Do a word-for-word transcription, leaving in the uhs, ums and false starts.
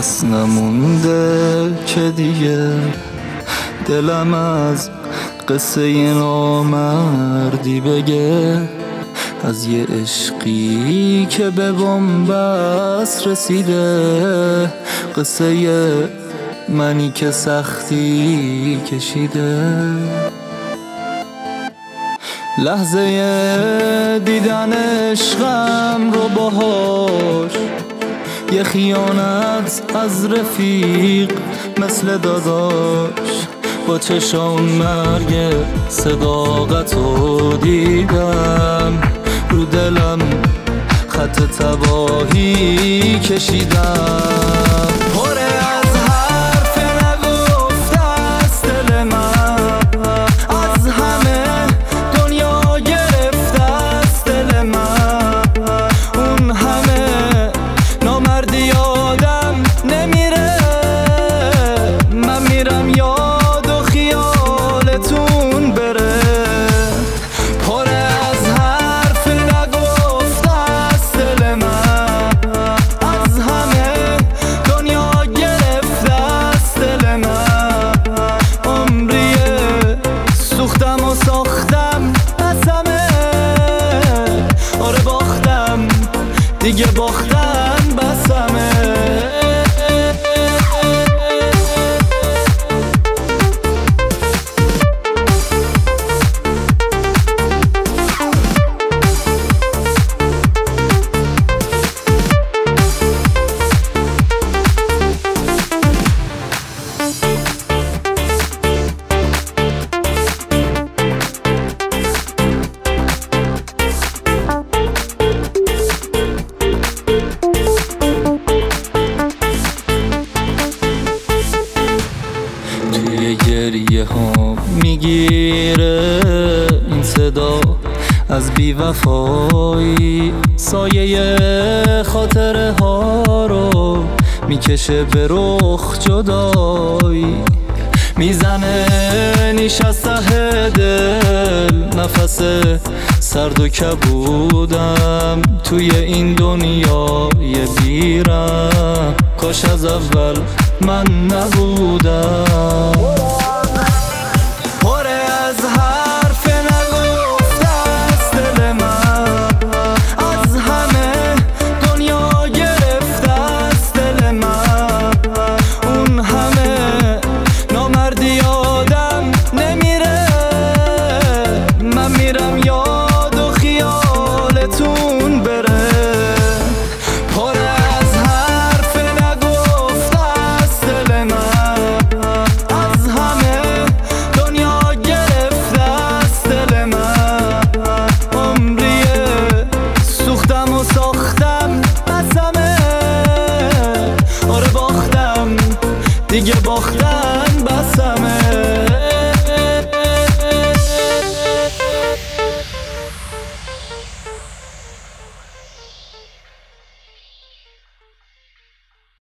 کس نمونده که دیگه دلم از قصه نامردی بگه، از یه عشقی که به بنبست رسیده، قصه منی که سختی کشیده. لحظه دیدن عشقم رو باهاش، یه خیانت از رفیق مثل داداش، با چشام مرگ صداقت رو دیدم، رو دلم خط تباهی کشیدم. پر از حرف نگفته است دل من، از همه دنیا گرفته است دل من، اون همه نامردی آدم نمیره، من میرم یاد و خیالتون بره. پر از حرف نگفته است دل من، از همه دنیا گرفته است دل من، عمریه سوختم و ساختم بسمه، آره باختم دیگه باختن بسمه. توی گریه ها میگیره این صدا از بیوفایی، سایه خاطره ها رو میکشه به رخ جدایی، میزنه نیش از ته دل، نفس سرد و کبودم توی این دنیای بیرم، کاش از اول من نبودم. پر از حرف نگفته است دل من، از همه دنیا گرفته است دل من، اون همه نامردی آدم نمیره، من میرم یاد و خیالتون بره. پر از حرف نگفته است دل من، از همه دنیا گرفته است دل من، عمریه سوختم و ساختم بسمه، آره باختم دیگه باختم.